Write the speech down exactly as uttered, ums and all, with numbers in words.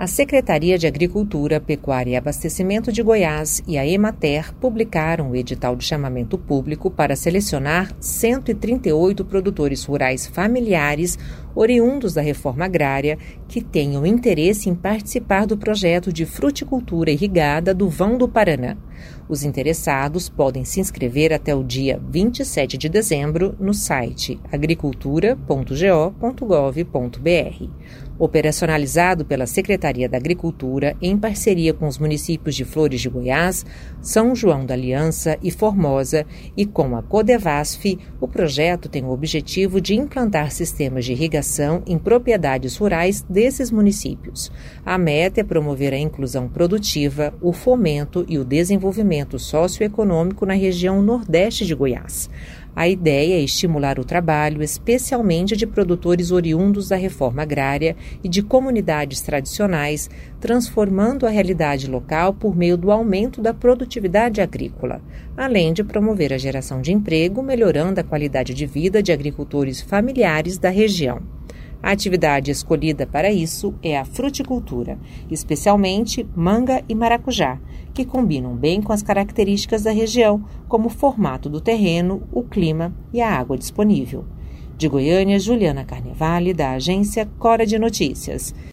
A Secretaria de Agricultura, Pecuária e Abastecimento de Goiás e a Emater publicaram o edital de chamamento público para selecionar cento e trinta e oito produtores rurais familiares oriundos da reforma agrária que tenham interesse em participar do projeto de fruticultura irrigada do Vão do Paraná. Os interessados podem se inscrever até o dia vinte e sete de dezembro no site agricultura ponto go ponto gov ponto br. Operacionalizado pela Secretaria da Agricultura em parceria com os municípios de Flores de Goiás, São João da Aliança e Formosa e com a Codevasf, o projeto tem o objetivo de implantar sistemas de irrigação em propriedades rurais desses municípios. A meta é promover a inclusão produtiva, o fomento e o desenvolvimento socioeconômico na região nordeste de Goiás. A ideia é estimular o trabalho, especialmente de produtores oriundos da reforma agrária e de comunidades tradicionais, transformando a realidade local por meio do aumento da produtividade agrícola, além de promover a geração de emprego, melhorando a qualidade de vida de agricultores familiares da região. A atividade escolhida para isso é a fruticultura, especialmente manga e maracujá, que combinam bem com as características da região, como o formato do terreno, o clima e a água disponível. De Goiânia, Juliana Carnevale, da agência Cora de Notícias.